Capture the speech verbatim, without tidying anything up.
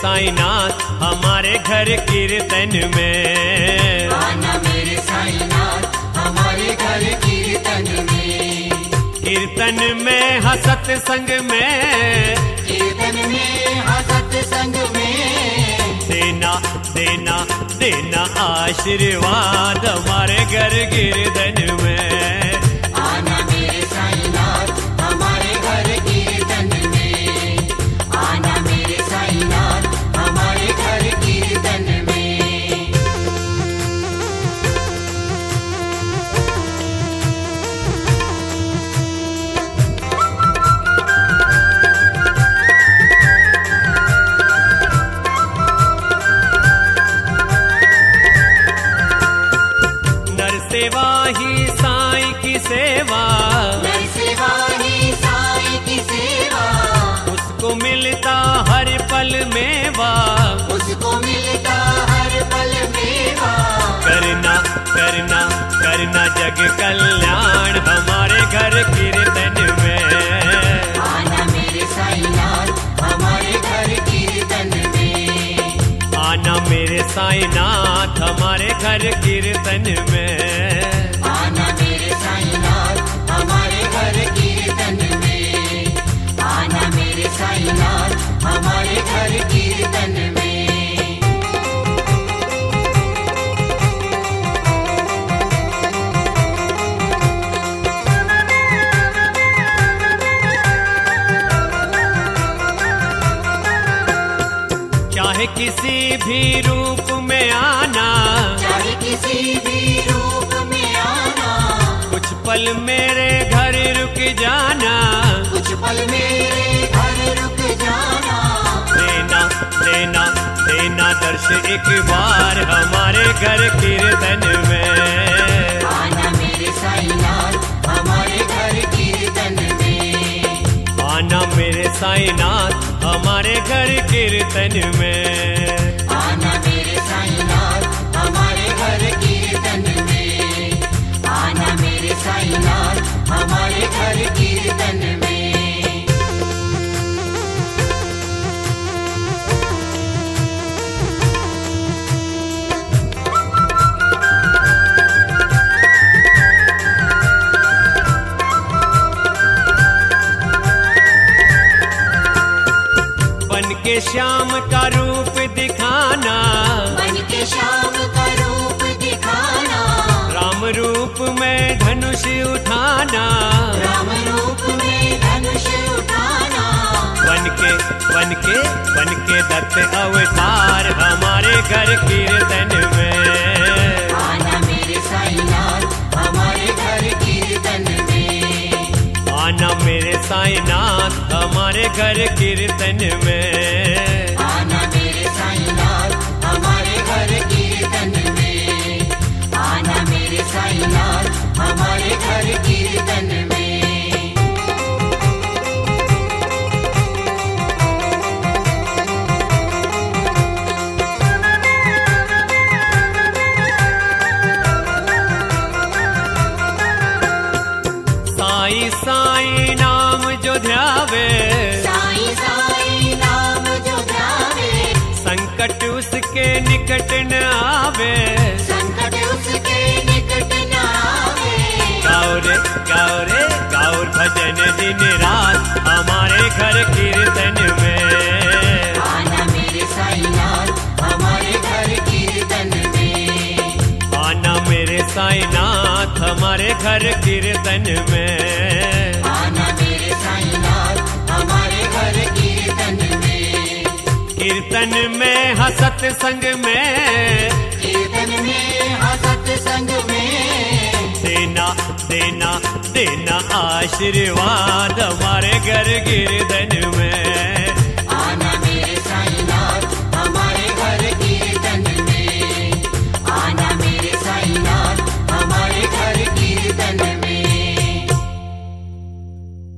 साईनाथ हमारे घर कीर्तन में। आना मेरे साईनाथ हमारे घर कीर्तन में। कीर्तन में हाँ सत्संग में, कीर्तन में हाँ सत्संग में। देना देना देना आशीर्वाद हमारे घर कीर्तन में। आना मेरे साईनाथ हमारे घर कीर्तन में। आना मेरे साईनाथ हमारे घर कीर्तन में। सेवा ही साईं की सेवा, नर सेवा ही साईं की सेवा। उसको मिलता हर पल मेवा, उसको मिलता हर पल मेवा। करना करना करना जग कल्याण हमारे घर कीर्तन में। आना मेरे साईनाथ हमारे घर कीर्तन में। आना मेरे साईनाथ हमारे घर कीर्तन में। आना मेरे साईनाथ हमारे घर कीर्तन में। आना मेरे साईनाथ हमारे घर कीर्तन में। चाहे किसी भी रूप में आना, चाहे किसी भी रूप में आना। कुछ पल मेरे घर रुक जाना, कुछ पल मेरे घर रुक जाना। देना देना देना दर्श एक बार हमारे घर कीर्तन में। आना मेरे साईनाथ हमारे घर कीर्तन में। आना मेरे साईनाथ हमारे घर कीर्तन में। आना मेरे साईनाथ हमारे घर कीर्तन में। आना मेरे साईनाथ हमारे घर कीर्तन में। बन के श्याम का रूप दिखाना, बन के श्याम का रूप दिखाना। राम रूप में धनुष उठाना, राम रूप में धनुष उठाना। बन के बन के बन के दत्त अवतार हमारे घर कीर्तन में। आना मेरे साईनाथ हमारे घर कीर्तन में। आना मेरे साईनाथ हमारे घर कीर्तन में। आना मेरे साईनाथ हमारे घर कीर्तन में। आना मेरे साईनाथ हमारे घर कीर्तन में। साई साई नाम जो ध्यावे, साईं साईं नाम जो ध्यावे। संकट उसके निकट न आवे। संकट उसके निकट न आवे। गाओ रे गाओ रे गाओ भजन दिन रात हमारे घर कीर्तन में। आना मेरे साईनाथ हमारे घर कीर्तन में। आना मेरे साईनाथ हमारे घर कीर्तन में। आना मेरे साईनाथ हमारे घर कीर्तन में। कीर्तन में हाँ सत्संग में, कीर्तन में हाँ सत्संग में। देना देना देना आशीर्वाद हमारे घर कीर्तन में।